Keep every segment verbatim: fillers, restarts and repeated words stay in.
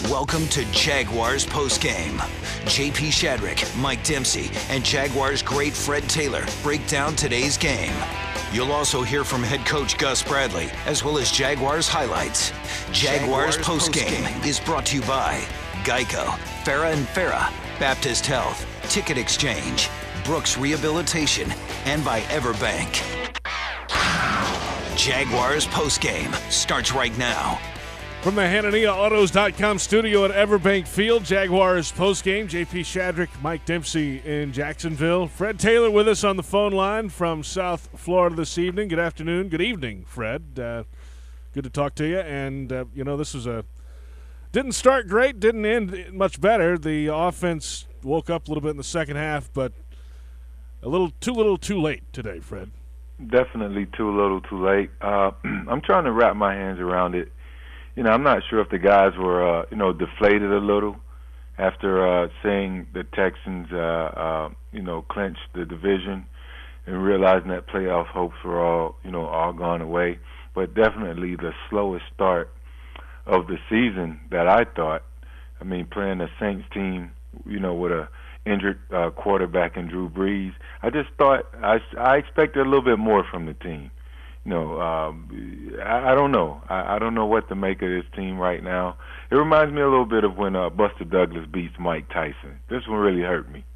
Welcome to Jaguars Postgame. J P Shadrick, Mike Dempsey, and Jaguars great Fred Taylor break down today's game. You'll also hear from head coach Gus Bradley, as well as Jaguars highlights. Jaguars, Jaguars Postgame Post is brought to you by Geico, Farah and Farah, Baptist Health, Ticket Exchange, Brooks Rehabilitation, and by Everbank. Jaguars Postgame starts right now. From the Hanania Autos dot com studio at Everbank Field, Jaguars postgame. J P Shadrick, Mike Dempsey in Jacksonville. Fred Taylor with us on the phone line from South Florida this evening. Good afternoon. Good evening, Fred. Uh, good to talk to you. And, uh, you know, this was a – didn't start great, didn't end much better. The offense woke up a little bit in the second half, but a little too little too late today, Fred. Definitely too little too late. Uh, I'm trying to wrap my hands around it. You know, I'm not sure if the guys were, uh, you know, deflated a little after uh, seeing the Texans, uh, uh, you know, clinch the division and realizing that playoff hopes were all, you know, all gone away. But definitely the slowest start of the season that I thought. I mean, playing a Saints team, you know, with a injured uh, quarterback in Drew Brees, I just thought I, I expected a little bit more from the team. You know, um, I, I don't know. I, I don't know what to make of this team right now. It reminds me a little bit of when uh, Buster Douglas beats Mike Tyson. This one really hurt me.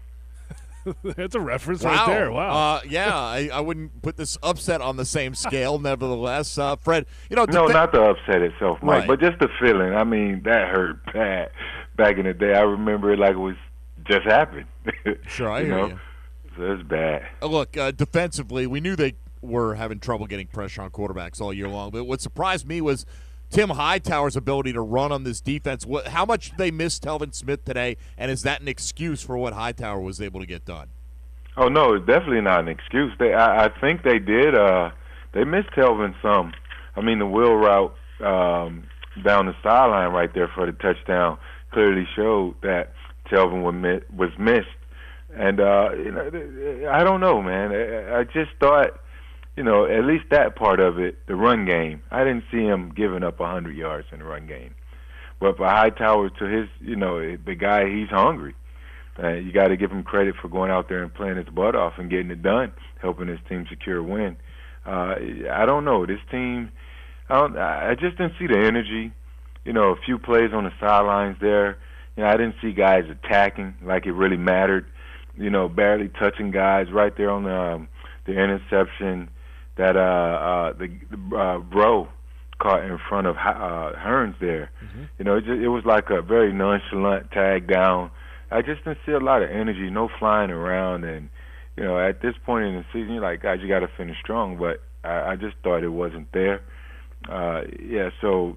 That's a reference wow. right there. Wow. Uh, yeah, I, I wouldn't put this upset on the same scale, nevertheless. Uh, Fred, you know. No, def- not the upset itself, Mike, right. but just the feeling. I mean, that hurt bad back in the day. I remember it like it was just happened. Sure, I you hear know? you. So it's bad. Uh, look, uh, defensively, we knew they were having trouble getting pressure on quarterbacks all year long. But what surprised me was Tim Hightower's ability to run on this defense. What, how much did they miss Telvin Smith today, and is that an excuse for what Hightower was able to get done? Oh, no, it's definitely not an excuse. They, I, I think they did. Uh, they missed Telvin some. I mean, the wheel route um, down the sideline right there for the touchdown clearly showed that Telvin was, mi- was missed. And, uh, you know, I don't know, man. I, I just thought – you know, at least that part of it, the run game, I didn't see him giving up one hundred yards in the run game. But for Hightower, to his, you know, the guy, he's hungry. Uh, you got to give him credit for going out there and playing his butt off and getting it done, helping his team secure a win. Uh, I don't know. This team, I, don't, I just didn't see the energy. You know, a few plays on the sidelines there. You know, I didn't see guys attacking like it really mattered. You know, barely touching guys right there on the, um, the interception that uh, uh, the, the uh, Bro caught in front of uh, Hearns there. Mm-hmm. You know, it, just, it was like a very nonchalant tag down. I just didn't see a lot of energy, no flying around. And, you know, at this point in the season, you're like, guys, you got to finish strong. But I, I just thought it wasn't there. Uh, yeah, so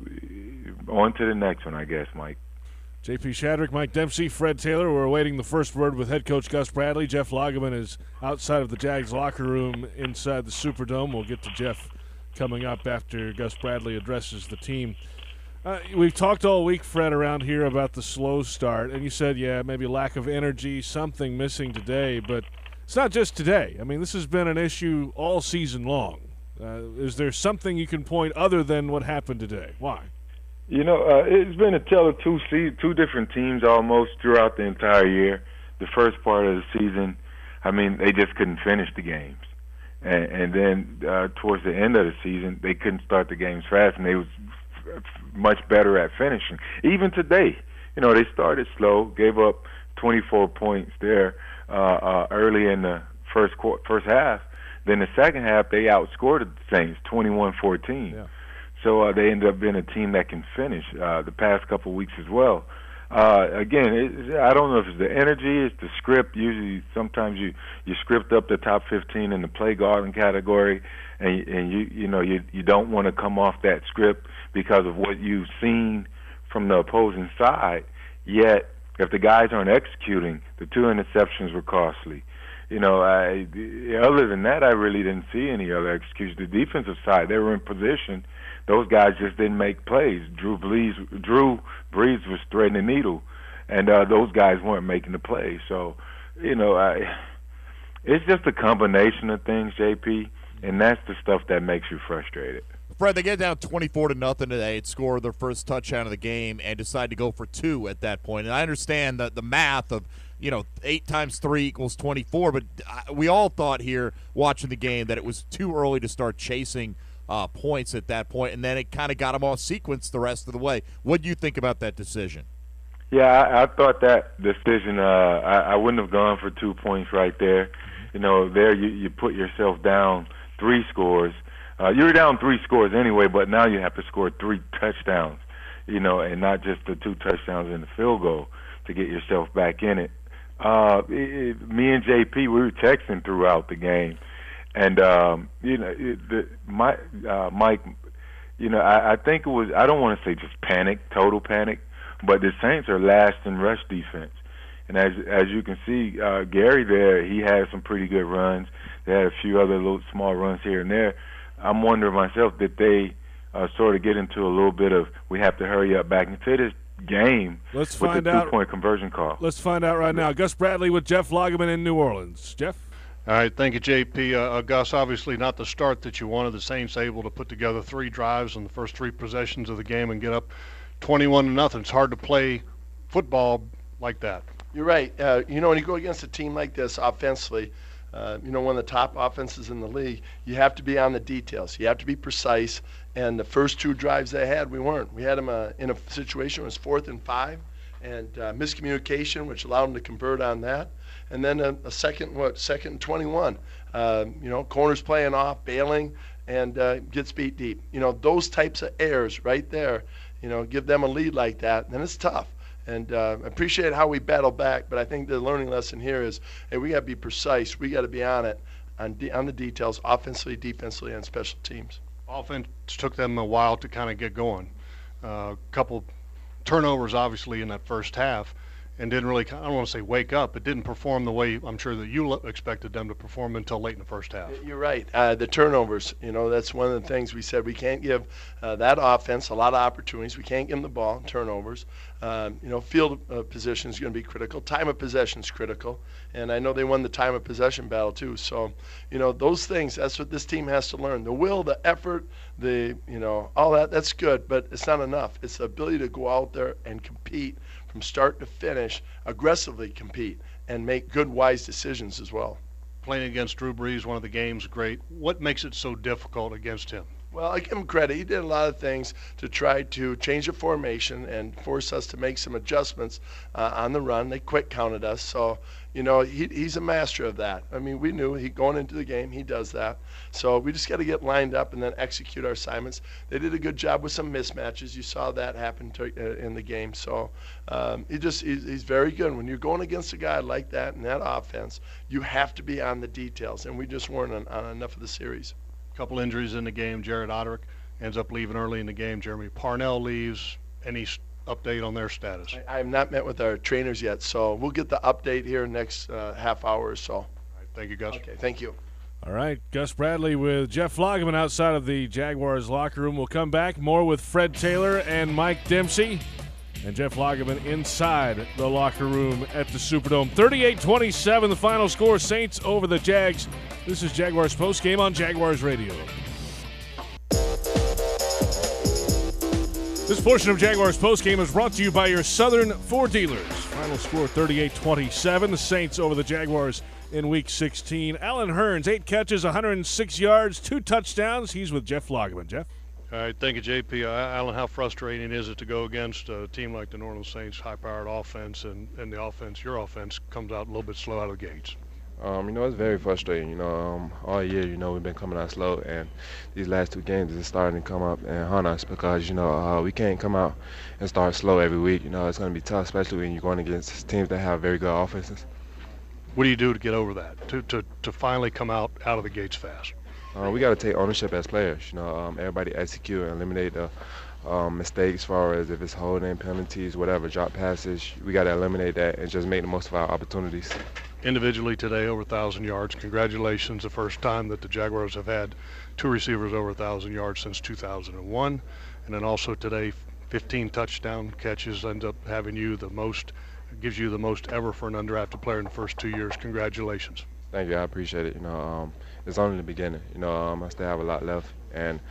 on to the next one, I guess, Mike. J P Shadrick, Mike Dempsey, Fred Taylor. We're awaiting the first word with head coach Gus Bradley. Jeff Lageman is outside of the Jags locker room inside the Superdome. We'll get to Jeff coming up after Gus Bradley addresses the team. Uh, we've talked all week, Fred, around here about the slow start, and you said, yeah, maybe lack of energy, something missing today, but it's not just today. I mean, this has been an issue all season long. Uh, is there something you can point other than what happened today? Why? You know, uh, it's been a tale of two se- two different teams almost throughout the entire year. The first part of the season, I mean, they just couldn't finish the games. And, and then uh, towards the end of the season, they couldn't start the games fast, and they was f- much better at finishing. Even today, you know, they started slow, gave up twenty-four points there uh, uh, early in the first qu- first half. Then the second half, they outscored the Saints twenty-one fourteen. Yeah. So uh, they ended up being a team that can finish uh, the past couple of weeks as well. Uh, again, it, I don't know if it's the energy, it's the script. Usually, sometimes you, you script up the top fifteen in the play calling category, and and you you know you you don't want to come off that script because of what you've seen from the opposing side. Yet, if the guys aren't executing, the two interceptions were costly. You know, I, other than that, I really didn't see any other execution. The defensive side, they were in position. Those guys just didn't make plays. Drew Brees, Drew Brees was threading the needle, and uh, those guys weren't making the plays. So, you know, I, it's just a combination of things, J P, and that's the stuff that makes you frustrated. Fred, they get down twenty-four to nothing today and score their first touchdown of the game and decide to go for two at that point. And I understand that the math of, you know, eight times three equals twenty-four, but we all thought here watching the game that it was too early to start chasing uh, points at that point, and then it kind of got them off sequence the rest of the way. What do you think about that decision? Yeah, I, I thought that decision, uh, I, I wouldn't have gone for two points right there. You know, there you, you put yourself down three scores. Uh, you were down three scores anyway, but now you have to score three touchdowns, you know, and not just the two touchdowns and the field goal to get yourself back in it. Uh, it, it me and J P, we were texting throughout the game, and um, you know, it, the, my, uh, Mike, you know, I, I think it was, I don't want to say just panic, total panic, but the Saints are last in rush defense. And as as you can see, uh, Gary there, he had some pretty good runs. They had a few other little small runs here and there. I'm wondering myself, did they uh, sort of get into a little bit of, we have to hurry up back into this game Let's with find the out. two-point conversion call? Let's find out right now. Gus Bradley with Jeff Lageman in New Orleans. Jeff? All right, thank you, J P. Uh, uh, Gus, obviously not the start that you wanted. The Saints able to put together three drives in the first three possessions of the game and get up twenty-one to nothing. It's hard to play football like that. You're right. Uh, you know, when you go against a team like this offensively, uh, you know, one of the top offenses in the league, you have to be on the details. You have to be precise. And the first two drives they had, we weren't. We had them uh, in a situation where it was fourth and five, and uh, miscommunication, which allowed them to convert on that. And then a, a second, what, second and twenty-one. Uh, you know, corners playing off, bailing, and uh, gets beat deep. You know, those types of errors right there, you know, give them a lead like that, then it's tough. And uh, I appreciate how we battle back, but I think the learning lesson here is, hey, we got to be precise. We got to be on it, on, de- on the details, offensively, defensively, and special teams. Offense took them a while to kind of get going. A uh, couple turnovers, obviously, in that first half, and didn't really, I don't want to say wake up, but didn't perform the way I'm sure that you expected them to perform until late in the first half. You're right. Uh, the turnovers, you know, that's one of the things we said. We can't give uh, that offense a lot of opportunities. We can't give them the ball, turnovers. Um, you know, field uh, position is going to be critical. Time of possession is critical. And I know they won the time of possession battle, too. So, you know, those things, that's what this team has to learn. The will, the effort, the, you know, all that, that's good, but it's not enough. It's the ability to go out there and compete from start to finish, aggressively compete, and make good, wise decisions as well. Playing against Drew Brees, one of the games, great. What makes it so difficult against him? Well, I give him credit. He did a lot of things to try to change the formation and force us to make some adjustments uh, on the run. They quick counted us. So, you know, he, he's a master of that. I mean, we knew he going into the game, he does that. So we just got to get lined up and then execute our assignments. They did a good job with some mismatches. You saw that happen to, uh, in the game. So um, he just he's, he's very good. When you're going against a guy like that in that offense, you have to be on the details, and we just weren't on, on enough of the series. Couple injuries in the game. Jared Oderick ends up leaving early in the game. Jeremy Parnell leaves. Any update on their status? I, I have not met with our trainers yet, so we'll get the update here next uh, half hour or so. All right, thank you, Gus. Okay, thank you. All right, Gus Bradley with Jeff Lageman outside of the Jaguars locker room. We'll come back more with Fred Taylor and Mike Dempsey. And Jeff Lageman inside the locker room at the Superdome. thirty-eight twenty-seven, the final score, Saints over the Jags. This is Jaguars postgame on Jaguars Radio. This portion of Jaguars postgame is brought to you by your Southern Ford dealers. Final score thirty-eight twenty-seven, the Saints over the Jaguars in Week sixteen. Allen Hurns, eight catches, one hundred six yards, two touchdowns. He's with Jeff Lageman. Jeff? All right, thank you, J P. Uh, Alan, how frustrating is it to go against a team like the New Orleans Saints, high-powered offense, and, and the offense, your offense, comes out a little bit slow out of the gates? Um, you know, it's very frustrating. You know, um, all year, you know, we've been coming out slow, and these last two games is starting to come up and haunt us because, you know, uh, we can't come out and start slow every week. You know, it's going to be tough, especially when you're going against teams that have very good offenses. What do you do to get over that, to, to, to finally come out out of the gates fast? Uh, we got to take ownership as players. You know, um, everybody execute and eliminate the um, mistakes as far as if it's holding, penalties, whatever, drop passes. We got to eliminate that and just make the most of our opportunities. Individually today, over one thousand yards. Congratulations, the first time that the Jaguars have had two receivers over one thousand yards since two thousand one. And then also today, fifteen touchdown catches, ends up having you the most, gives you the most ever for an undrafted player in the first two years. Congratulations. Thank you. I appreciate it. You know, um, it's only the beginning. You know, um, I still have a lot left, and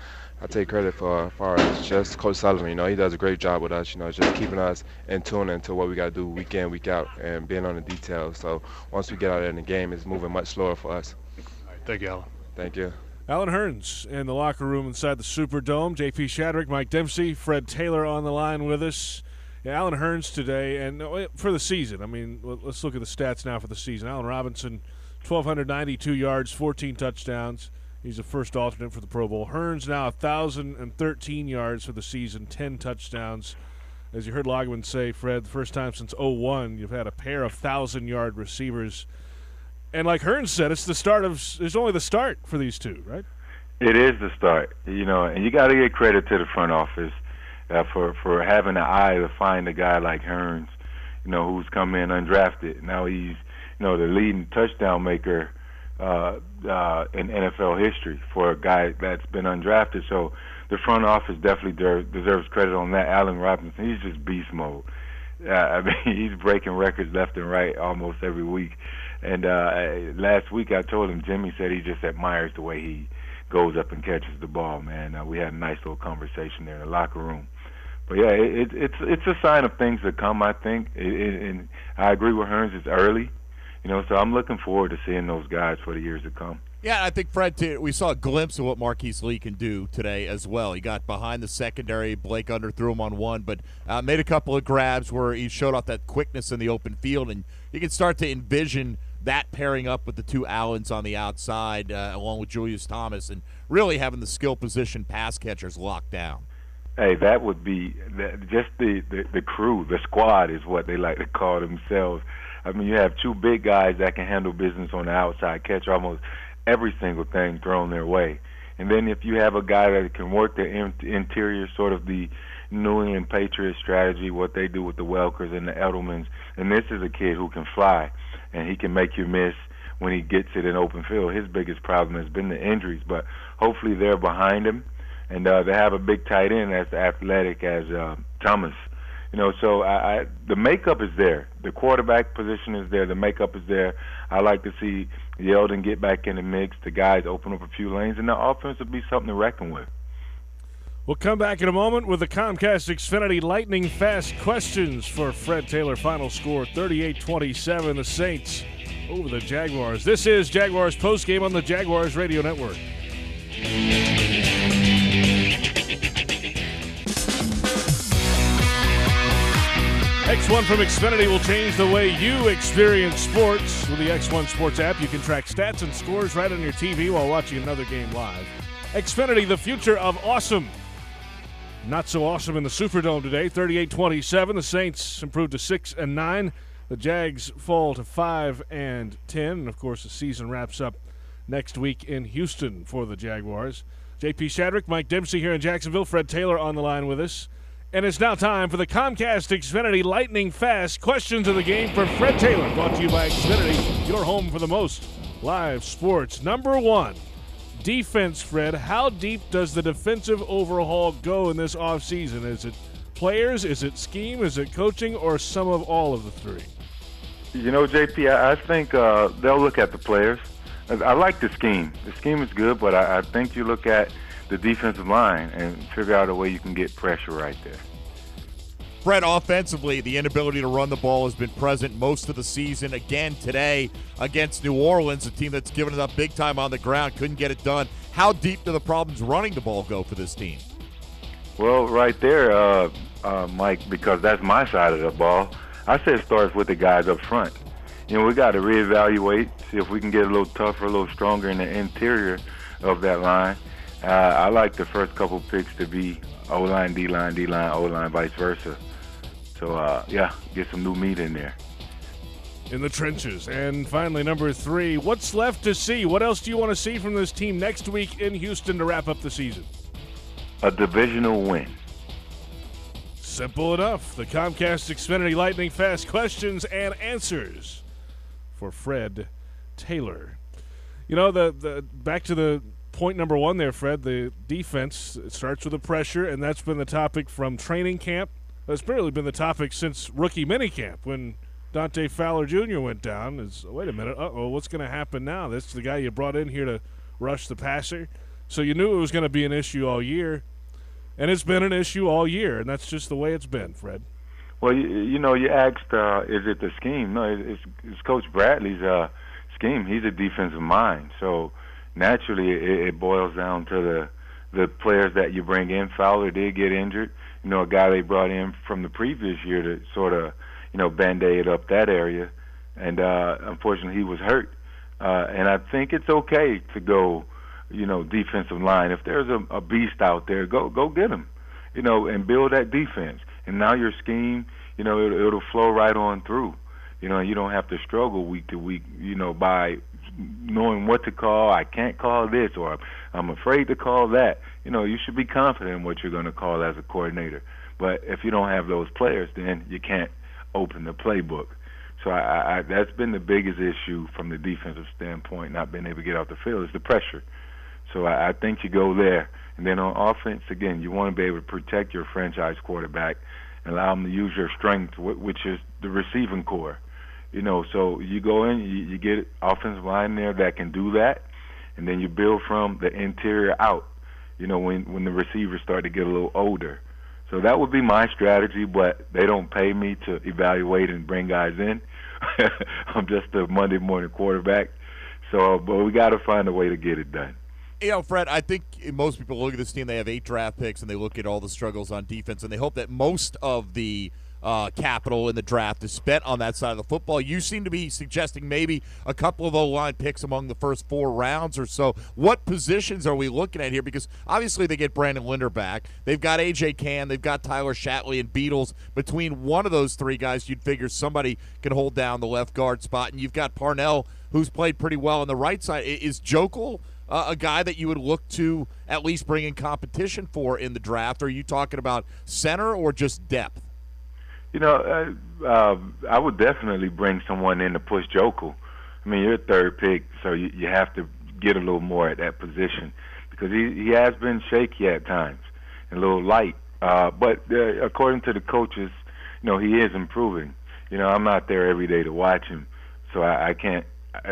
I take credit for, for just Coach Sullivan. You know, he does a great job with us, you know, just keeping us in tune into what we got to do week in, week out, and being on the details. So once we get out there in the game, it's moving much slower for us. All right, thank you, Alan. Thank you. Alan Hearns in the locker room inside the Superdome. J P Shadrick, Mike Dempsey, Fred Taylor on the line with us. Yeah, Alan Hearns today, and for the season, I mean, let's look at the stats now for the season. Allen Robinson, one thousand two hundred ninety-two yards, fourteen touchdowns. He's the first alternate for the Pro Bowl. Hearns now one thousand thirteen yards for the season, ten touchdowns. As you heard Lageman say, Fred, the first time since oh one you've had a pair of one thousand-yard receivers. And like Hearns said, it's the start of – it's only the start for these two, right? It is the start, you know, and you got to give credit to the front office uh, for, for having the eye to find a guy like Hearns, you know, who's come in undrafted. Now he's, you know, the leading touchdown maker uh, uh, in N F L history for a guy that's been undrafted. So the front office definitely der- deserves credit on that. Allen Robinson, he's just beast mode. Uh, I mean, he's breaking records left and right almost every week. And uh, last week I told him, Jimmy said he just admires the way he goes up and catches the ball, man. Uh, we had a nice little conversation there in the locker room. But, yeah, it, it's it's a sign of things to come, I think. It, it, and I agree with Hearns, it's early. You know, so I'm looking forward to seeing those guys for the years to come. Yeah, I think, Fred, too, we saw a glimpse of what Marquise Lee can do today as well. He got behind the secondary. Blake underthrew him on one, but uh, made a couple of grabs where he showed off that quickness in the open field, and you can start to envision that pairing up with the two Allens on the outside uh, along with Julius Thomas and really having the skill position pass catchers locked down. Hey, that would be that, just the, the, the crew, the squad is what they like to call themselves. I mean, you have two big guys that can handle business on the outside, catch almost every single thing thrown their way. And then if you have a guy that can work the in- interior, sort of the New England Patriots strategy, what they do with the Welkers and the Edelmans, and this is a kid who can fly, and he can make you miss when he gets it in open field. His biggest problem has been the injuries, but hopefully they're behind him, and uh, they have a big tight end that's athletic as uh, Thomas. You know, so I, I, the makeup is there. The quarterback position is there. The makeup is there. I like to see Yeldon get back in the mix. The guys open up a few lanes, and the offense will be something to reckon with. We'll come back in a moment with the Comcast Xfinity lightning fast questions for Fred Taylor. Final score thirty-eight twenty-seven. The Saints over the Jaguars. This is Jaguars postgame on the Jaguars Radio Network. X one from Xfinity will change the way you experience sports. With the X one Sports app, you can track stats and scores right on your T V while watching another game live. Xfinity, the future of awesome. Not so awesome in the Superdome today. thirty-eight twenty-seven. The Saints improved to six and nine. The Jags fall to five and ten. And of course, the season wraps up next week in Houston for the Jaguars. J P Shadrick, Mike Dempsey here in Jacksonville. Fred Taylor on the line with us. And it's now time for the Comcast Xfinity lightning fast questions of the game for Fred Taylor. Brought to you by Xfinity, your home for the most live sports. Number one, defense, Fred. How deep does the defensive overhaul go in this offseason? Is it players, is it scheme, is it coaching, or some of all of the three? You know, J P, I, I think uh, they'll look at the players. I, I like the scheme. The scheme is good, but I, I think you look at the defensive line and figure out a way you can get pressure right there. Fred, offensively, the inability to run the ball has been present most of the season. Again today against New Orleans, a team that's given it up big time on the ground, couldn't get it done. How deep do the problems running the ball go for this team? Well, right there, uh, uh, Mike, because that's my side of the ball, I say it starts with the guys up front. You know, we got to reevaluate, see if we can get a little tougher, a little stronger in the interior of that line. Uh, I like the first couple picks to be O-line, D-line, D-line, O-line, vice versa. So, uh, yeah, get some new meat in there. In the trenches. And finally, number three, what's left to see? What else do you want to see from this team next week in Houston to wrap up the season? A divisional win. Simple enough. The Comcast Xfinity Lightning Fast questions and answers for Fred Taylor. You know, the the back to the point number one there, Fred, the defense, it starts with the pressure, and that's been the topic from training camp. It's really been the topic since rookie minicamp when Dante Fowler Junior went down. Is wait a minute, uh-oh, what's going to happen now? That's the guy you brought in here to rush the passer. So you knew it was going to be an issue all year, and it's been an issue all year, and that's just the way it's been, Fred. Well, you, you know, you asked, uh, is it the scheme? No, it's, it's Coach Bradley's uh, scheme. He's a defensive mind, so naturally it, it boils down to the the players that you bring in. Fowler did get injured. You know, a guy they brought in from the previous year to sort of, you know, band-aid up that area, and uh, unfortunately he was hurt. Uh, and I think it's okay to go, you know, defensive line. If there's a, a beast out there, go go get him, you know, and build that defense. And now your scheme, you know, it, it'll flow right on through. You know, you don't have to struggle week to week, you know, by knowing what to call. I can't call this, or I'm afraid to call that. You know, you should be confident in what you're going to call as a coordinator. But if you don't have those players, then you can't open the playbook. So I, I, that's been the biggest issue from the defensive standpoint, not being able to get off the field, is the pressure. So I, I think you go there. And then on offense, again, you want to be able to protect your franchise quarterback and allow them to use your strength, which is the receiving core. You know, so you go in, you, you get offensive line there that can do that, and then you build from the interior out, you know, when, when the receivers start to get a little older. So that would be my strategy, but they don't pay me to evaluate and bring guys in. I'm just a Monday morning quarterback. So, but we got to find a way to get it done. You know, Fred, I think most people look at this team, they have eight draft picks, and they look at all the struggles on defense, and they hope that most of the uh, capital in the draft is spent on that side of the football. You seem to be suggesting maybe a couple of O-line picks among the first four rounds or so. What positions are we looking at here? Because obviously they get Brandon Linder back. They've got A J Cann. They've got Tyler Shatley and Beatles. Between one of those three guys, you'd figure somebody can hold down the left guard spot. And you've got Parnell, who's played pretty well on the right side. Is Jokel Uh, a guy that you would look to at least bring in competition for in the draft? Or are you talking about center or just depth? You know, uh, uh, I would definitely bring someone in to push Jokel. I mean, you're a third pick, so you, you have to get a little more at that position because he, he has been shaky at times and a little light. Uh, but uh, according to the coaches, you know, he is improving. You know, I'm not there every day to watch him, so I, I can't.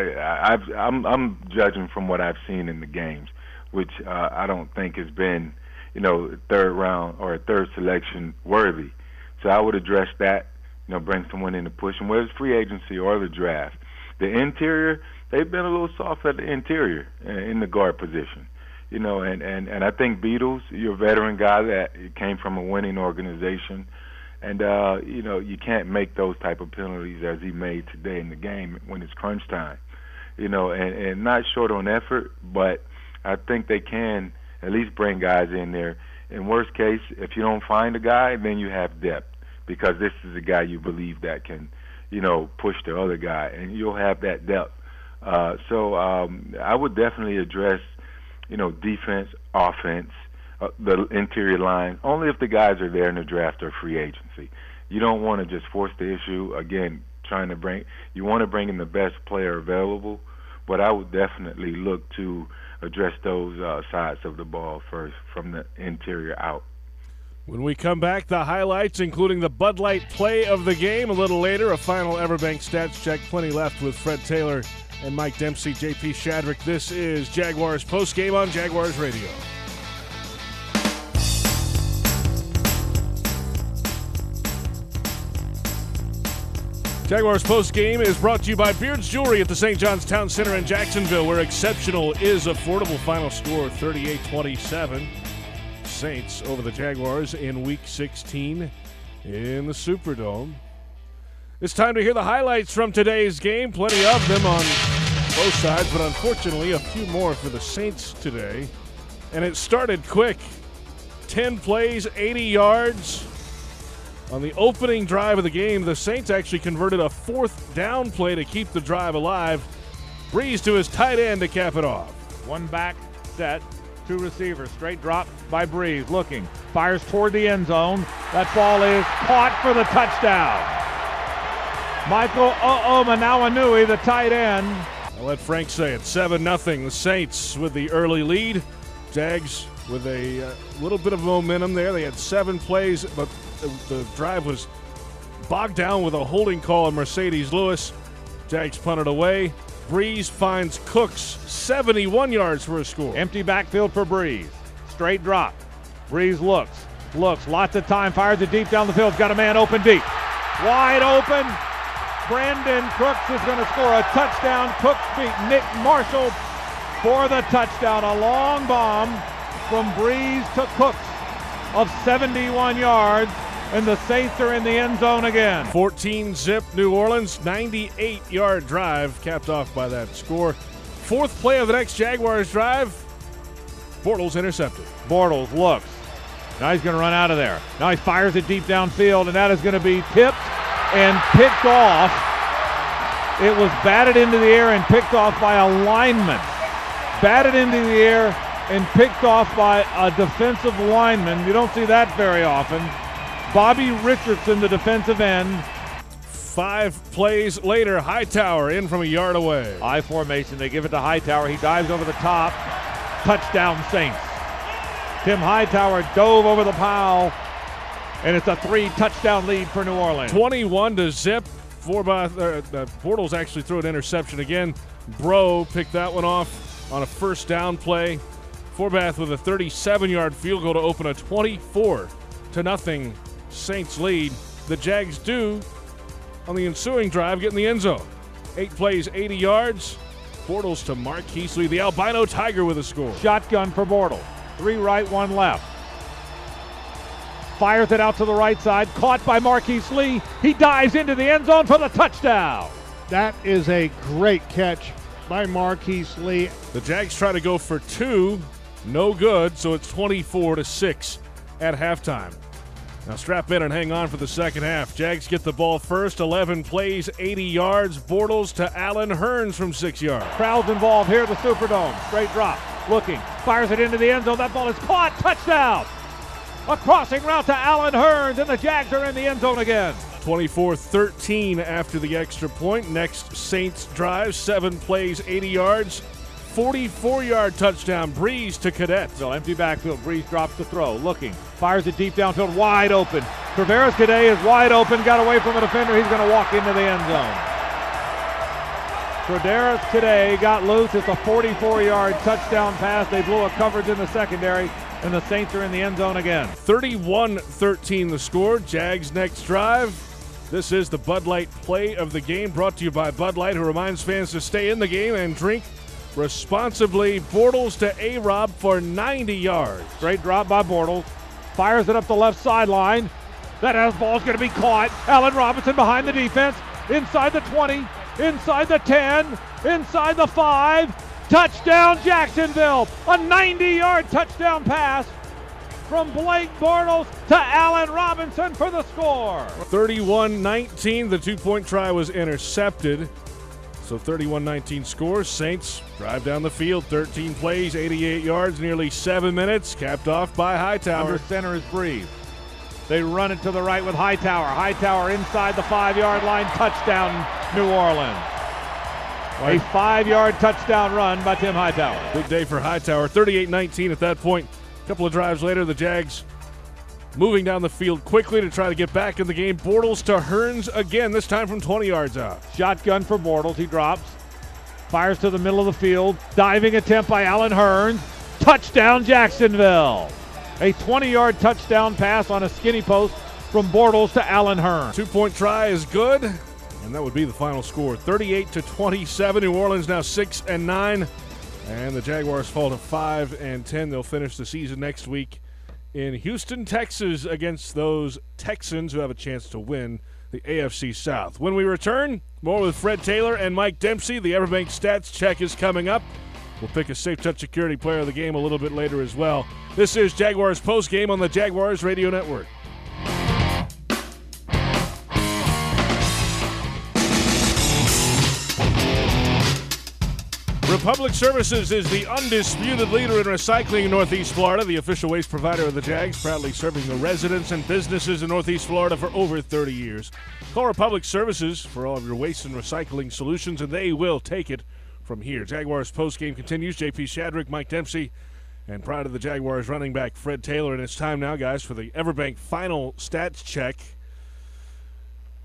I, I've, I'm, I'm judging from what I've seen in the games, which uh, I don't think has been, you know, third round or a third selection worthy. So I would address that, you know, bring someone in to push them, whether it's free agency or the draft. The interior, they've been a little soft at the interior in the guard position, you know, and, and, and I think Beatles, you're a veteran guy that came from a winning organization. And, uh, you know, you can't make those type of penalties as he made today in the game when it's crunch time. You know, and, and not short on effort, but I think they can at least bring guys in there. In worst case, if you don't find a guy, then you have depth because this is a guy you believe that can, you know, push the other guy, and you'll have that depth. Uh, so um, I would definitely address, you know, defense, offense, Uh, the interior line, only if the guys are there in the draft or free agency. You don't want to just force the issue. Again, trying to bring, you want to bring in the best player available, but I would definitely look to address those uh, sides of the ball first from the interior out. When we come back, the highlights, including the Bud Light play of the game. A little later, a final Everbank stats check. Plenty left with Fred Taylor and Mike Dempsey, J P Shadrick. This is Jaguars postgame on Jaguars Radio. Jaguars postgame is brought to you by Beards Jewelry at the Saint John's Town Center in Jacksonville, where exceptional is affordable. Final score thirty-eight twenty-seven. Saints over the Jaguars in Week sixteen in the Superdome. It's time to hear the highlights from today's game. Plenty of them on both sides, but unfortunately a few more for the Saints today. And it started quick. ten plays, eighty yards. On the opening drive of the game, the Saints actually converted a fourth down play to keep the drive alive. Breeze to his tight end to cap it off. One back set, two receivers. Straight drop by Breeze. Looking, fires toward the end zone. That ball is caught for the touchdown. Michael O'Omanawanui, the tight end. I'll let Frank say it. seven nothing. The Saints with the early lead. Jags with a uh, little bit of momentum there. They had seven plays, but the, the drive was bogged down with a holding call on Mercedes Lewis. Jags punted away. Breeze finds Cooks seventy-one yards for a score. Empty backfield for Breeze. Straight drop. Breeze looks, looks, lots of time, fires it deep down the field. Got a man open deep. Wide open. Brandon Cooks is going to score a touchdown. Cooks beat Nick Marshall for the touchdown. A long bomb from Breeze to Cooks of seventy-one yards, and the Saints are in the end zone again. fourteen zip New Orleans, ninety-eight yard drive capped off by that score. Fourth play of the next Jaguars drive, Bortles intercepted. Bortles looks. Now he's going to run out of there. Now he fires it deep downfield, and that is going to be tipped and picked off. It was batted into the air and picked off by a lineman. Batted into the air and picked off by a defensive lineman. You don't see that very often. Bobby Richardson, the defensive end. Five plays later, Hightower in from a yard away. I formation, they give it to Hightower. He dives over the top. Touchdown Saints. Tim Hightower dove over the pile, and it's a three-touchdown lead for New Orleans. twenty-one to zip. Four by, uh, uh, Bortles actually threw an interception again. Bro picked that one off on a first down play. Forbath with a thirty-seven yard field goal to open a twenty-four to nothing Saints lead. The Jags do, on the ensuing drive, get in the end zone. Eight plays, eighty yards. Bortles to Marquise Lee, the albino tiger, with a score. Shotgun for Bortles. Three right, one left. Fires it out to the right side. Caught by Marquise Lee. He dives into the end zone for the touchdown. That is a great catch by Marquise Lee. The Jags try to go for two. No good, so it's twenty-four to six at halftime. Now strap in and hang on for the second half. Jags get the ball first. eleven plays, eighty yards. Bortles to Allen Hurns from six yards. Crowds involved here at the Superdome. Straight drop. Looking. Fires it into the end zone. That ball is caught. Touchdown. A crossing route to Allen Hurns, and the Jags are in the end zone again. twenty-four thirteen after the extra point. Next Saints drive. Seven plays, eighty yards. forty-four yard touchdown. Breeze to Cadet. So empty backfield. Breeze drops the throw. Looking. Fires it deep downfield. Wide open. Traveris Cadet is wide open. Got away from a defender. He's going to walk into the end zone. Traveris Cadet got loose. It's a forty-four yard touchdown pass. They blew a coverage in the secondary, and the Saints are in the end zone again. thirty-one thirteen the score. Jags next drive. This is the Bud Light play of the game, brought to you by Bud Light, who reminds fans to stay in the game and drink responsibly. Bortles to A-Rob for ninety yards. Great drop by Bortles. Fires it up the left sideline. That ball is going to be caught. Allen Robinson behind the defense. Inside the twenty. Inside the ten. Inside the five. Touchdown Jacksonville. A ninety yard touchdown pass from Blake Bortles to Allen Robinson for the score. thirty-one nineteen. The two-point try was intercepted. So thirty-one nineteen score. Saints drive down the field. thirteen plays, eighty-eight yards, nearly seven minutes. Capped off by Hightower. Under center is Breeze. They run it to the right with Hightower. Hightower inside the five-yard line. Touchdown, New Orleans. A five-yard touchdown run by Tim Hightower. Big day for Hightower. thirty-eight nineteen at that point. A couple of drives later, the Jags moving down the field quickly to try to get back in the game. Bortles to Hurns again, this time from twenty yards out. Shotgun for Bortles. He drops. Fires to the middle of the field. Diving attempt by Allen Hurns. Touchdown, Jacksonville. A twenty yard touchdown pass on a skinny post from Bortles to Allen Hurns. Two-point try is good, and that would be the final score. thirty-eight to twenty-seven. New Orleans now six and nine, and the Jaguars fall to five and ten. They'll finish the season next week in Houston, Texas, against those Texans who have a chance to win the A F C South. When we return, more with Fred Taylor and Mike Dempsey. The Everbank Stats Check is coming up. We'll pick a Safe Touch Security player of the game a little bit later as well. This is Jaguars Postgame on the Jaguars Radio Network. Republic Services is the undisputed leader in recycling in Northeast Florida, the official waste provider of the Jags, proudly serving the residents and businesses in Northeast Florida for over thirty years. Call Republic Services for all of your waste and recycling solutions, and they will take it from here. Jaguars postgame continues. J P Shadrick, Mike Dempsey, and prior to the Jaguars running back Fred Taylor. And it's time now, guys, for the Everbank final stats check.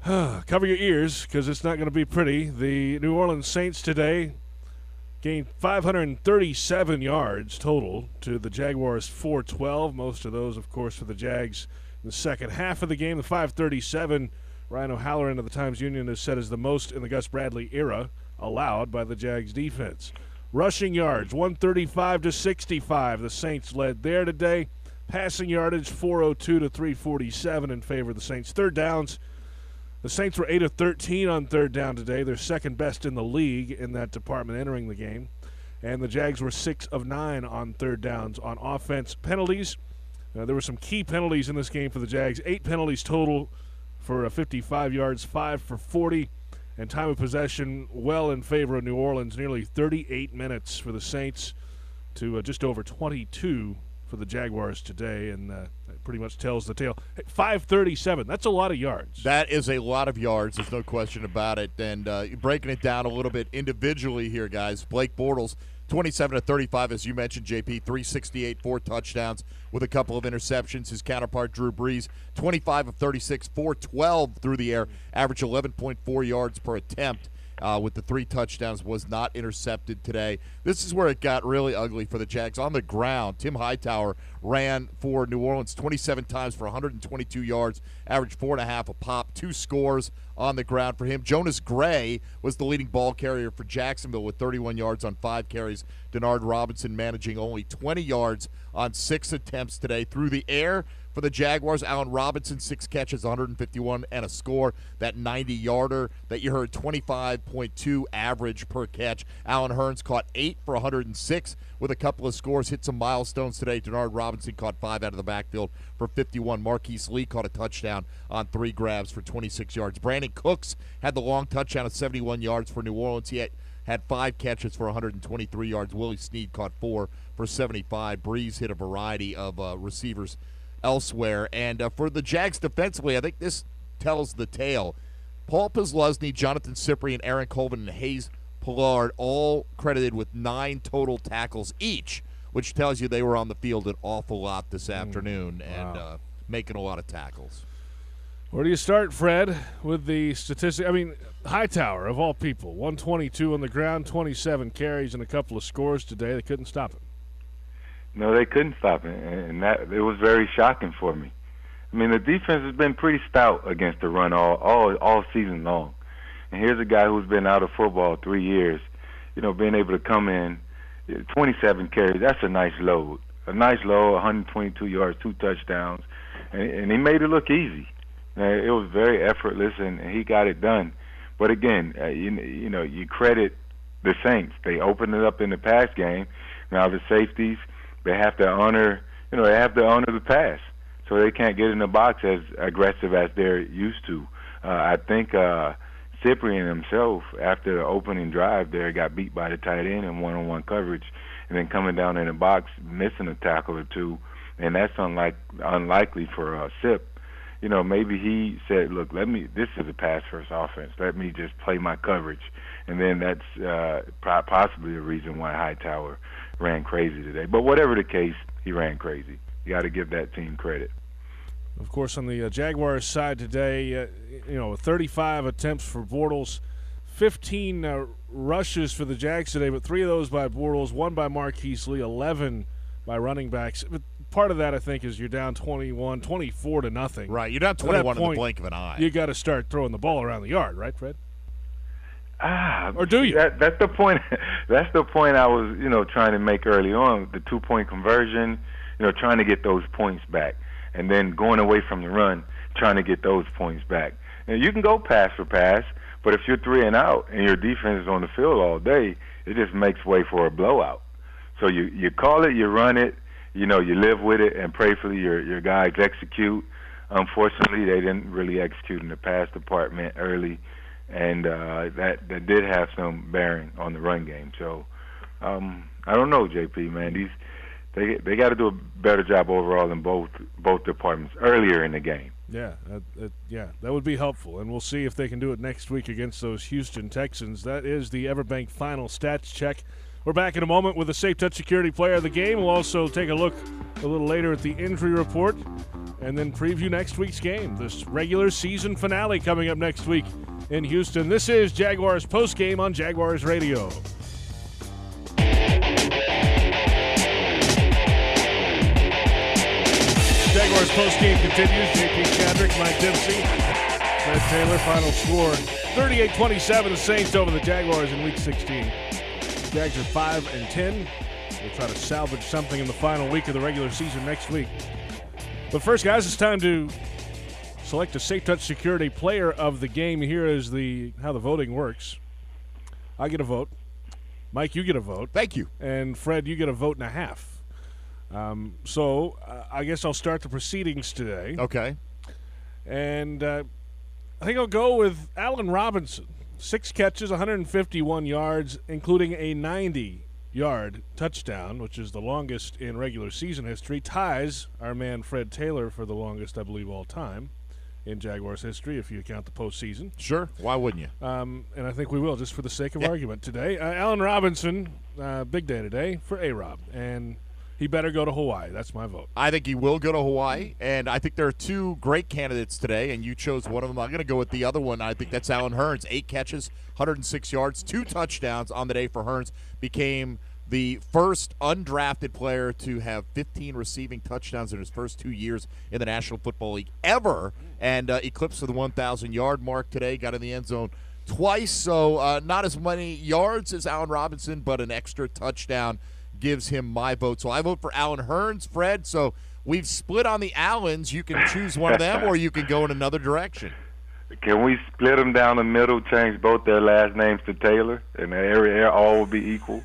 Cover your ears because it's not going to be pretty. The New Orleans Saints today gained five hundred thirty-seven yards total to the Jaguars' four twelve. Most of those, of course, for the Jags in the second half of the game. The five thirty-seven, Ryan O'Halloran of the Times-Union has said is the most in the Gus Bradley era allowed by the Jags defense. Rushing yards, one thirty-five to sixty-five. The Saints led there today. Passing yardage, four oh two to three forty-seven in favor of the Saints. Third downs, the Saints were eight of thirteen on third down today. They're second best in the league in that department entering the game. And the Jags were six of nine on third downs on offense. Penalties, uh, there were some key penalties in this game for the Jags. Eight penalties total for uh, fifty-five yards, five for forty. And time of possession well in favor of New Orleans, nearly thirty-eight minutes for the Saints to uh, just over twenty-two for the Jaguars today, and uh, that pretty much tells the tale. Hey, five thirty-seven, that's a lot of yards. That is a lot of yards, there's no question about it. And uh, breaking it down a little bit individually here, guys, Blake Bortles, twenty-seven to thirty-five, as you mentioned, J P, three sixty-eight, four touchdowns with a couple of interceptions. His counterpart, Drew Brees, twenty-five of thirty-six, four twelve through the air, average eleven point four yards per attempt. Uh, with the three touchdowns, was not intercepted today. This is where it got really ugly for the Jags. On the ground, Tim Hightower ran for New Orleans twenty-seven times for one hundred twenty-two yards, averaged four and a half a pop, two scores on the ground for him. Jonas Gray was the leading ball carrier for Jacksonville with thirty-one yards on five carries. Denard Robinson managing only twenty yards on six attempts today. Through the air for the Jaguars, Allen Robinson, six catches, one hundred fifty-one and a score. That ninety-yarder that you heard, twenty-five point two average per catch. Allen Hurns caught eight for one hundred six with a couple of scores, hit some milestones today. Denard Robinson caught five out of the backfield for fifty-one. Marquise Lee caught a touchdown on three grabs for twenty-six yards. Brandon Cooks had the long touchdown of seventy-one yards for New Orleans. He had, had five catches for one hundred twenty-three yards. Willie Snead caught four for seventy-five. Breeze hit a variety of uh, receivers elsewhere. And uh, for the Jags defensively, I think this tells the tale. Paul Posluszny, Jonathan Cyprien, Aaron Colvin, and Hayes Pollard all credited with nine total tackles each, which tells you they were on the field an awful lot this afternoon mm, and wow. uh, making a lot of tackles. Where do you start, Fred, with the statistic? I mean, Hightower, of all people, one twenty-two on the ground, twenty-seven carries, and a couple of scores today. They couldn't stop him. No, they couldn't stop him, and that it was very shocking for me. I mean, the defense has been pretty stout against the run all all all season long. And here's a guy who's been out of football three years, you know, being able to come in, twenty-seven carries, that's a nice load. A nice load, one hundred twenty-two yards, two touchdowns, and, and he made it look easy. Uh, it was very effortless, and, and he got it done. But again, uh, you, you know, you credit the Saints. They opened it up in the pass game. Now the safeties, they have to honor, you know, they have to honor the pass. So they can't get in the box as aggressive as they're used to. Uh, I think uh, Cyprien himself, after the opening drive there, got beat by the tight end in one-on-one coverage, and then coming down in the box, missing a tackle or two, and that's unlike, unlikely for uh, Sip. You know, maybe he said, look, let me, this is a pass-first offense. Let me just play my coverage. And then that's uh, possibly the reason why Hightower ran crazy today. But whatever the case, he ran crazy. You got to give that team credit. Of course, on the uh, Jaguars side today, uh, you know, thirty-five attempts for Bortles, fifteen uh, rushes for the Jags today, but three of those by Bortles, one by Marquise Lee, eleven by running backs. But part of that, I think, is you're down twenty-one, twenty-four to nothing. Right, you're down twenty-one in the blink of an eye. You got to start throwing the ball around the yard, right, Fred? Ah, or do you? That, that's the point. That's the point I was, you know, trying to make early on. The two-point conversion, you know, trying to get those points back, and then going away from the run, trying to get those points back. And you can go pass for pass, but if you're three and out and your defense is on the field all day, it just makes way for a blowout. So you you call it, you run it, you know, you live with it, and prayerfully your your guys execute. Unfortunately, they didn't really execute in the pass department early. And uh, that that did have some bearing on the run game. So um, I don't know, J P, man. These they they got to do a better job overall in both both departments earlier in the game. Yeah, uh, uh, yeah, that would be helpful, and we'll see if they can do it next week against those Houston Texans. That is the Everbank Final Stats Check. We're back in a moment with the Safe Touch Security Player of the Game. We'll also take a look a little later at the injury report and then preview next week's game. This regular season finale coming up next week in Houston. This is Jaguars Postgame on Jaguars Radio. Jaguars postgame continues. J P Shadrick, Mike Dempsey, Fred Taylor. Final score thirty-eight twenty-seven. The Saints over the Jaguars in Week sixteen. Jags are five and ten. We'll try to salvage something in the final week of the regular season next week. But first, guys, it's time to select a Safe Touch Security Player of the Game. Here is the how the voting works. I get a vote. Mike, you get a vote. Thank you. And Fred, you get a vote and a half. Um, so uh, I guess I'll start the proceedings today. Okay. And uh, I think I'll go with Allen Robinson. Six catches, one hundred fifty-one yards, including a ninety-yard touchdown, which is the longest in regular season history. Ties our man Fred Taylor for the longest, I believe, all time in Jaguars history, if you count the postseason. Sure. Why wouldn't you? Um, and I think we will, just for the sake of Yeah. argument today. Uh, Allen Robinson, uh, big day today for A-Rob. And he better go to Hawaii. That's my vote. I think he will go to Hawaii, and I think there are two great candidates today, and you chose one of them. I'm going to go with the other one. I think that's Allen Hurns. Eight catches, one hundred six yards, two touchdowns on the day for Hurns. Became the first undrafted player to have fifteen receiving touchdowns in his first two years in the National Football League ever, and uh, eclipsed the one thousand yard mark today. Got in the end zone twice, so uh, not as many yards as Allen Robinson, but an extra touchdown gives him my vote. So I vote for Allen Hurns, Fred. So we've split on the Allens. You can choose one of them, or you can go in another direction. Can we split them down the middle, change both their last names to Taylor, and every all will be equal?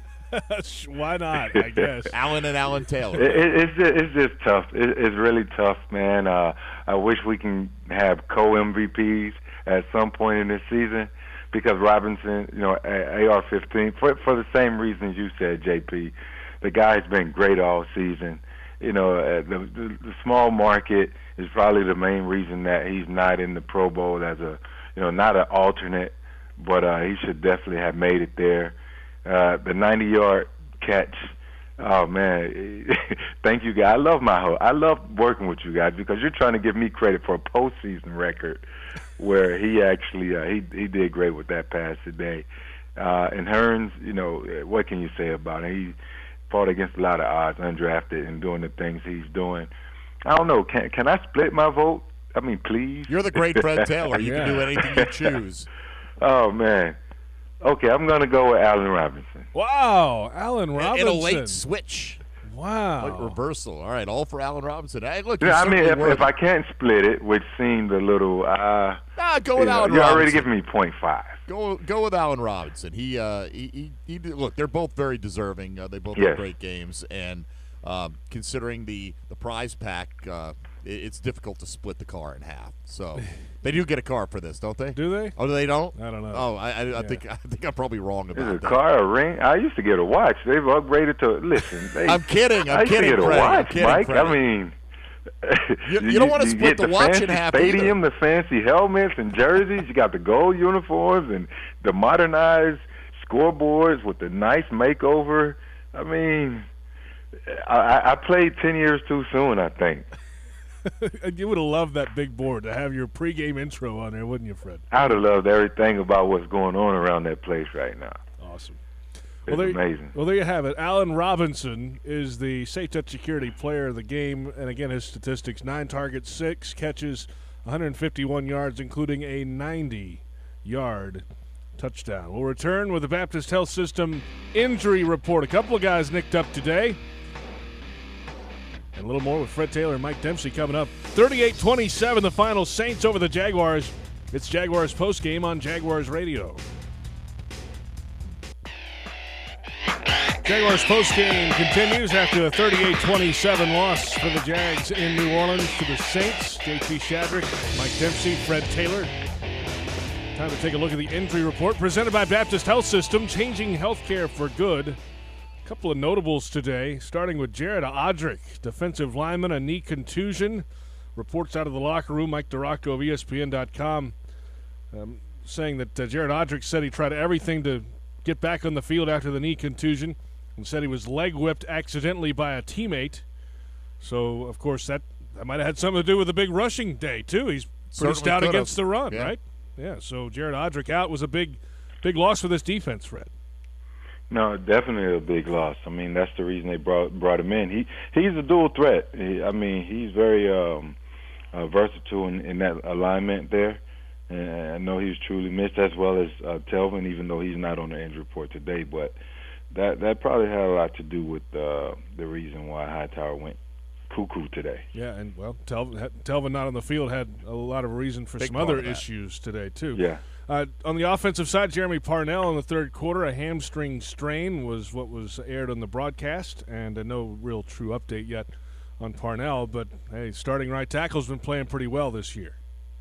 Why not, I guess. Allen and Allen Taylor. It, it, it's, just, it's just tough. It, it's really tough, man. Uh, I wish we can have co-M V Ps at some point in this season, because Robinson, you know, A R fifteen, for, for the same reasons you said, J P. The guy's been great all season. You know, uh, the, the, the small market is probably the main reason that he's not in the Pro Bowl as a, you know, not an alternate, but uh, he should definitely have made it there. Uh, the ninety-yard catch, oh man, thank you guys. I love my ho- I love working with you guys, because you're trying to give me credit for a postseason record where he actually uh, he he did great with that pass today. Uh, and Hurns, you know, what can you say about him? He fought against a lot of odds, undrafted, and doing the things he's doing. I don't know. Can can I split my vote? I mean, please. You're the great Fred Taylor. You Yeah. can do anything you choose. Oh man. Okay, I'm gonna go with Allen Robinson. Wow, Allen Robinson. In a late switch. Wow. Like reversal. All right, all for Allen Robinson. Hey, look, Yeah, I mean, if, worthy. if I can't split it, which seemed a little, uh, ah, go you with know, Allen you're Robinson. already giving me point five. Go go with Allen Robinson. He uh he he, he did, look, they're both very deserving. Uh, they both Yes. have great games, and um, considering the the prize pack, uh, it, it's difficult to split the car in half. So they do get a car for this, don't they? Do they? Oh, they don't? I don't know. Oh, I, I, I Yeah. think I think I'm probably wrong Is about it a that. car, a ring? I used to get a watch. They've upgraded to, listen. They, I'm kidding. I'm I used kidding, to get a Freddie. I'm watch, kidding, Mike. Freddie. I mean, You- you don't wanna split get the watch in fancy half stadium, either. the fancy helmets and jerseys. You got the gold uniforms and the modernized scoreboards with the nice makeover. I mean, I, I played ten years too soon, I think. You would have loved that big board to have your pregame intro on there, wouldn't you, Fred? I would have loved everything about what's going on around that place right now. Awesome. It's there, amazing. Well, there you have it. Allen Robinson is the Safe Touch Security Player of the game. And again, his statistics, nine targets, six catches, one hundred fifty-one yards, including a ninety-yard touchdown. We'll return with the Baptist Health System injury report. A couple of guys nicked up today. And a little more with Fred Taylor and Mike Dempsey coming up. thirty-eight twenty-seven, the final. Saints over the Jaguars. It's Jaguars postgame on Jaguars Radio. Jaguars postgame continues after a thirty-eight twenty-seven loss for the Jags in New Orleans to the Saints. J P Shadrick, Mike Dempsey, Fred Taylor. Time to take a look at the injury report presented by Baptist Health System, changing healthcare for good. A couple of notables today, starting with Jared Odrick, defensive lineman, a knee contusion. Reports out of the locker room, Mike DeRocco of E S P N dot com, um, saying that uh, Jared Odrick said he tried everything to get back on the field after the knee contusion, and said he was leg whipped accidentally by a teammate. So, of course, that that might have had something to do with the big rushing day, too. He's pretty Certainly stout could've. against the run, Yeah. right? Yeah, so Jared Odrick out was a big, big loss for this defense, Fred. No, definitely a big loss. I mean, that's the reason they brought brought him in. He he's a dual threat. He, I mean, he's very um, uh, versatile in, in that alignment there. And I know he was truly missed, as well as uh, Telvin, even though he's not on the injury report today. But that that probably had a lot to do with uh, the reason why Hightower went cuckoo today. Yeah, and, well, Telvin, Telvin not on the field had a lot of reason for Big some part other of that. issues today, too. Yeah. Uh, on the offensive side, Jeremy Parnell in the third quarter, a hamstring strain was what was aired on the broadcast, and uh, no real true update yet on Parnell. But, hey, starting right tackle's been playing pretty well this year.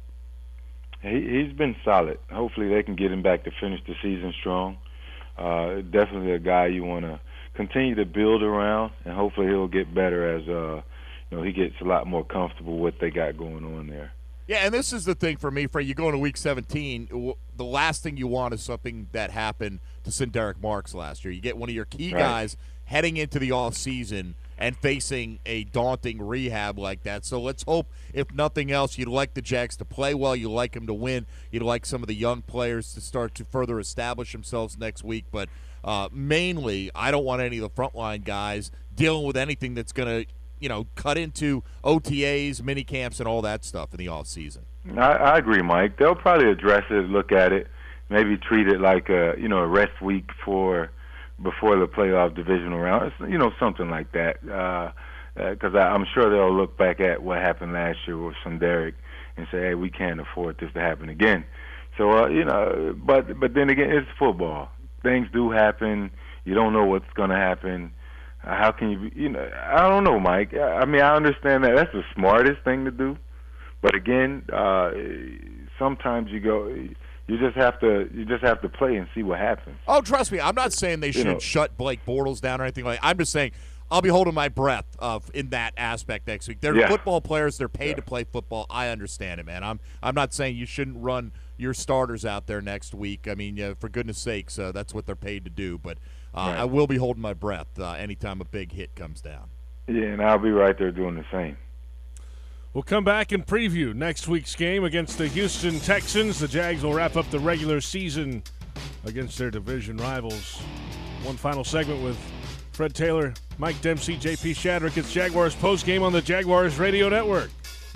He, he's been solid. Hopefully they can get him back to finish the season strong. Uh, definitely a guy you want to continue to build around, and hopefully he'll get better as uh, you know he gets a lot more comfortable with what they got going on there. Yeah, and this is the thing for me, Fred. You go into Week seventeen, w- the last thing you want is something that happened to Sinderic Marks last year. You get one of your key Right. guys heading into the offseason and facing a daunting rehab like that. So let's hope, if nothing else, you'd like the Jags to play well. You like them to win. You'd like some of the young players to start to further establish themselves next week. But uh, mainly, I don't want any of the frontline guys dealing with anything that's going to, you know, cut into O T As, mini camps, and all that stuff in the off season. I, I agree, Mike. They'll probably address it, look at it, maybe treat it like a you know a rest week for before the playoff divisional round. It's, you know, something like that. Because uh, uh, I'm sure they'll look back at what happened last year with Sinderic and say, hey, we can't afford this to happen again. So uh, you know, but but then again, it's football. Things do happen. You don't know what's going to happen. How can you be, you know, I don't know, Mike. I mean, I understand that that's the smartest thing to do. But again, uh, sometimes you go, you just have to, you just have to play and see what happens. Oh, trust me, I'm not saying they should know. shut Blake Bortles down or anything like that. I'm just saying I'll be holding my breath of in that aspect next week. They're Yeah. football players. They're paid Yeah. to play football. I understand it, man. I'm I'm not saying you shouldn't run your starters out there next week. I mean, uh, for goodness sakes, uh, that's what they're paid to do. But uh, Right. I will be holding my breath uh, anytime a big hit comes down. Yeah, and I'll be right there doing the same. We'll come back and preview next week's game against the Houston Texans. The Jags will wrap up the regular season against their division rivals. One final segment with Fred Taylor, Mike Dempsey, J P Shadrick. It's Jaguars postgame on the Jaguars Radio Network.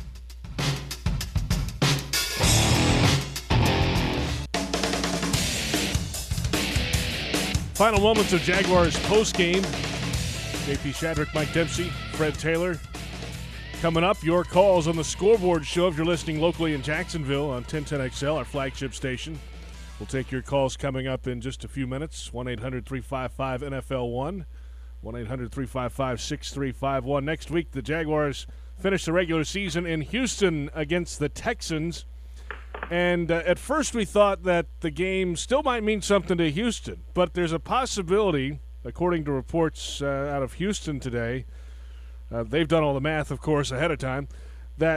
Final moments of Jaguars postgame. J P Shadrick, Mike Dempsey, Fred Taylor. Coming up, your calls on the Scoreboard Show if you're listening locally in Jacksonville on ten ten X L, our flagship station. We'll take your calls coming up in just a few minutes. one eight hundred three five five N F L one, one eight hundred three five five six three five one. Next week, the Jaguars finish the regular season in Houston against the Texans. And uh, at first we thought that the game still might mean something to Houston, but there's a possibility, according to reports uh, out of Houston today, uh, they've done all the math, of course, ahead of time, that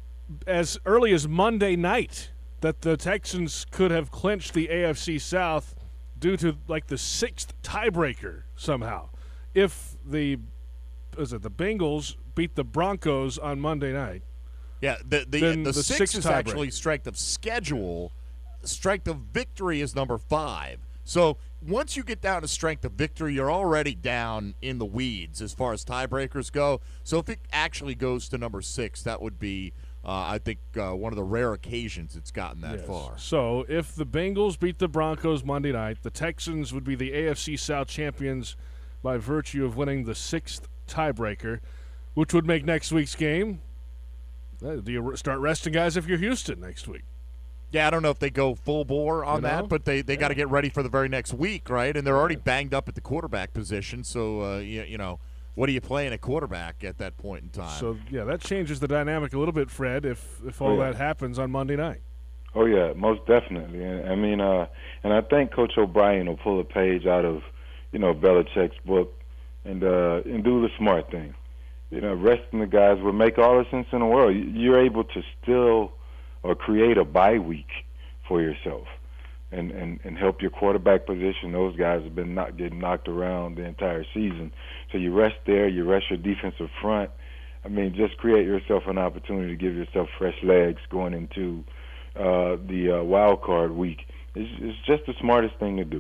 as early as Monday night, that the Texans could have clinched the A F C South due to like the sixth tiebreaker somehow. If the is it the Bengals beat the Broncos on Monday night. Yeah, the the, Then the, the six sixth is tiebreaker. actually strength of schedule. Strength of victory is number five. So once you get down to strength of victory, you're already down in the weeds as far as tiebreakers go. So if it actually goes to number six, that would be, uh, I think, uh, one of the rare occasions it's gotten that Yes. far. So if the Bengals beat the Broncos Monday night, the Texans would be the A F C South champions by virtue of winning the sixth tiebreaker, which would make next week's game. Uh, do you start resting guys if you're Houston next week? Yeah, I don't know if they go full bore on You know? that, but they, they Yeah. got to get ready for the very next week, right? And they're already banged up at the quarterback position, so, uh, you, you know, what are you playing at quarterback at that point in time? So, yeah, that changes the dynamic a little bit, Fred, if, if all Oh, yeah. that happens on Monday night. Oh yeah, most definitely. And I mean, uh, and I think Coach O'Brien will pull a page out of, you know, Belichick's book, and uh, and do the smart thing. You know, resting the guys would make all the sense in the world. You're able to still or create a bye week for yourself, and, and, and help your quarterback position. Those guys have been not getting knocked around the entire season. So you rest there, you rest your defensive front, I mean, just create yourself an opportunity to give yourself fresh legs going into uh, the uh, wild card week. It's, it's just the smartest thing to do.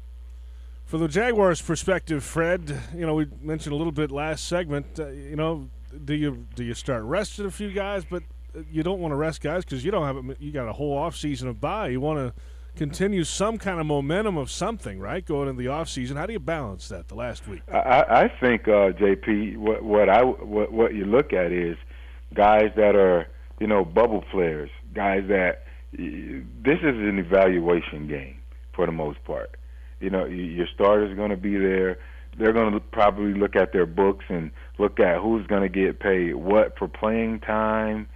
For the Jaguars' perspective, Fred, you know, we mentioned a little bit last segment. Uh, you know, do you do you start resting a few guys, but you don't want to rest guys because you don't have a, you got a whole off season of bye. You want to continue some kind of momentum of something, right, going into the off season. How do you balance that the last week? I, I think, uh, J P, what what I what, what you look at is guys that are, you know, bubble players, guys that this is an evaluation game for the most part. You know, your starter's going to be there. They're going to probably look at their books and look at who's going to get paid what for playing time,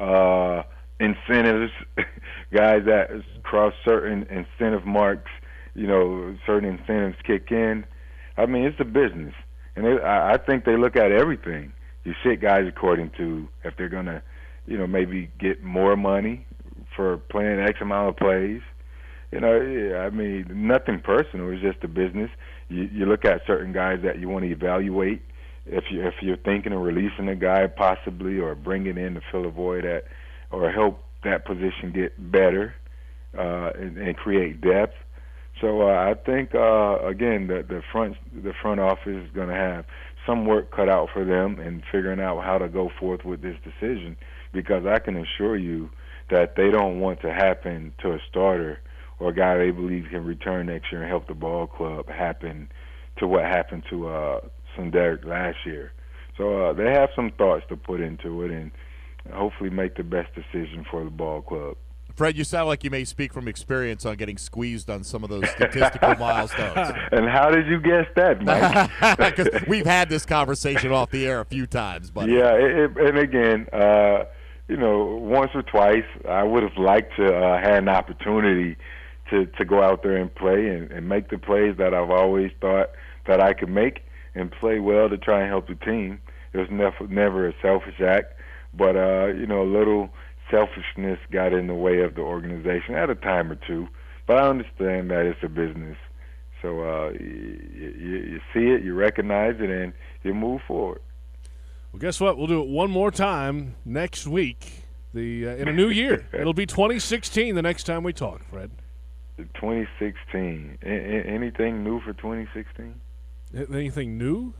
uh, incentives, guys that cross certain incentive marks, you know, certain incentives kick in. I mean, it's a business. And it, I, I think they look at everything. You sit guys according to if they're going to, you know, maybe get more money for playing X amount of plays. You know, I mean, nothing personal. It's just a business. You, you look at certain guys that you want to evaluate. If you if you're thinking of releasing a guy possibly or bringing in to fill a void at or help that position get better uh, and, and create depth. So uh, I think uh, again the the front the front office is going to have some work cut out for them in figuring out how to go forth with this decision, because I can assure you that they don't want to happen to a starter or a guy they believe can return next year and help the ball club happen to what happened to uh, Sunderic last year. So uh, they have some thoughts to put into it and hopefully make the best decision for the ball club. Fred, you sound like you may speak from experience on getting squeezed on some of those statistical milestones. And how did you guess that, Mike? Because we've had this conversation off the air a few times. But yeah, it, it, and again, uh, you know, once or twice, I would have liked to uh, have an opportunity to, to go out there and play and, and make the plays that I've always thought that I could make and play well to try and help the team. It was never, never a selfish act, but, uh, you know, a little selfishness got in the way of the organization at a time or two. But I understand that it's a business. So uh, you, you, you see it, you recognize it, and you move forward. Well, guess what? We'll do it one more time next week the uh, in a new year. It'll be twenty sixteen the next time we talk, Fred. twenty sixteen. A- a- anything new for twenty sixteen? Anything new?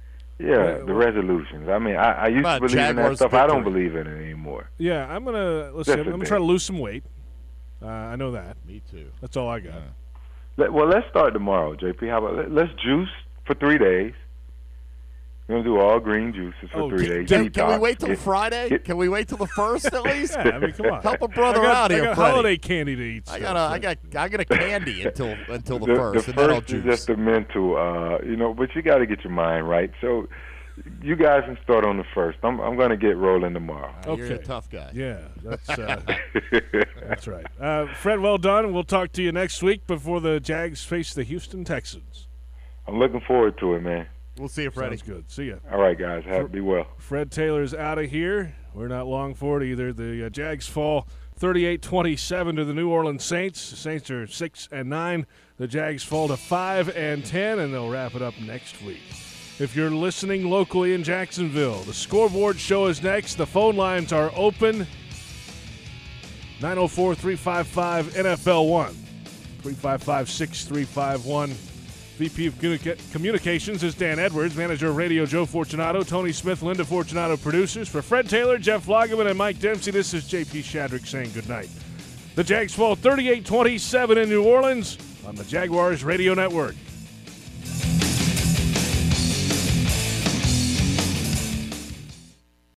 Yeah, the resolutions. I mean, I, I used to believe in that stuff. Victory. I don't believe in it anymore. Yeah, I'm gonna listen. I'm gonna try to lose some weight. Uh, I know that. Me too. That's all I got. Yeah. Let, well, let's start tomorrow, J P. How about let, let's juice for three days. We're gonna do all green juices for Oh, three can- days. Can, can we Detox. wait till Get- Friday? get- Can we wait till the first at least? Yeah, I mean, come on. Help a brother I got, out here, I got Freddie. holiday candy to eat. I so, got a, I so. got, I got a candy until until the, the first, the and then I'll first is juice. just the mental, uh, you know. But you got to get your mind right. So you guys can start on the first. I'm I'm gonna get rolling tomorrow. Uh, You're a Okay. tough guy. Yeah, that's uh, that's right. Uh, Fred, well done. We'll talk to you next week before the Jags face the Houston Texans. I'm looking forward to it, man. We'll see you, Freddie. Sounds good. See ya. All right, guys. Have, be well. Fred Taylor's out of here. We're not long for it either. The uh, Jags fall thirty-eight twenty-seven to the New Orleans Saints. The Saints are six and nine. The Jags fall to five and ten, and they'll wrap it up next week. If you're listening locally in Jacksonville, the Scoreboard Show is next. The phone lines are open. nine oh four, three five five, N F L one. three five five, six three five one. V P of Communica- Communications is Dan Edwards. Manager of Radio, Joe Fortunato. Tony Smith, Linda Fortunato, producers. For Fred Taylor, Jeff Lageman, and Mike Dempsey, this is J P Shadrick saying goodnight. The Jags fall thirty-eight twenty-seven in New Orleans on the Jaguars Radio Network.